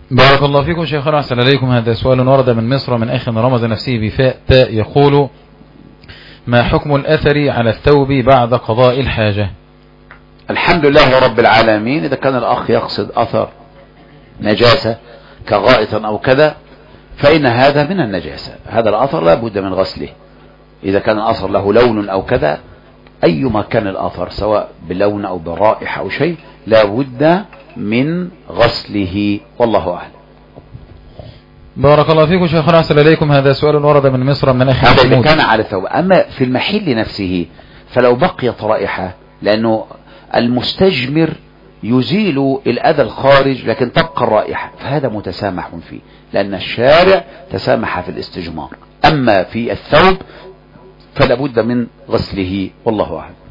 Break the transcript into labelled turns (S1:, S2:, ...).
S1: بارك الله فيكم شيخنا، أحسن إليكم. هذا سؤال ورد من مصر من أخ رمز نفسه بفاء تاء، يقول: ما حكم الأثر على الثوب بعد قضاء الحاجة؟
S2: الحمد لله رب العالمين. إذا كان الأخ يقصد أثر نجاسة كغائط أو كذا فإن هذا من النجاسة. هذا الأثر لا بد من غسله. إذا كان الأثر له لون أو كذا، أيما كان الأثر سواء بلون أو برائحة أو شيء، لا بد من غسله، والله أعلم.
S1: بارك الله فيكم شيخنا، أحسن إليكم. هذا سؤال ورد من مصر من أخي
S2: هذا إذا كان على الثوب. أما في المحل نفسه فلو بقيت رائحة، لأنه المستجمر يزيل الأذى الخارج لكن تبقى الرائحة، فهذا متسامح فيه لأن الشارع تسامح في الاستجمار. أما في الثوب فلا بد من غسله، والله أعلم.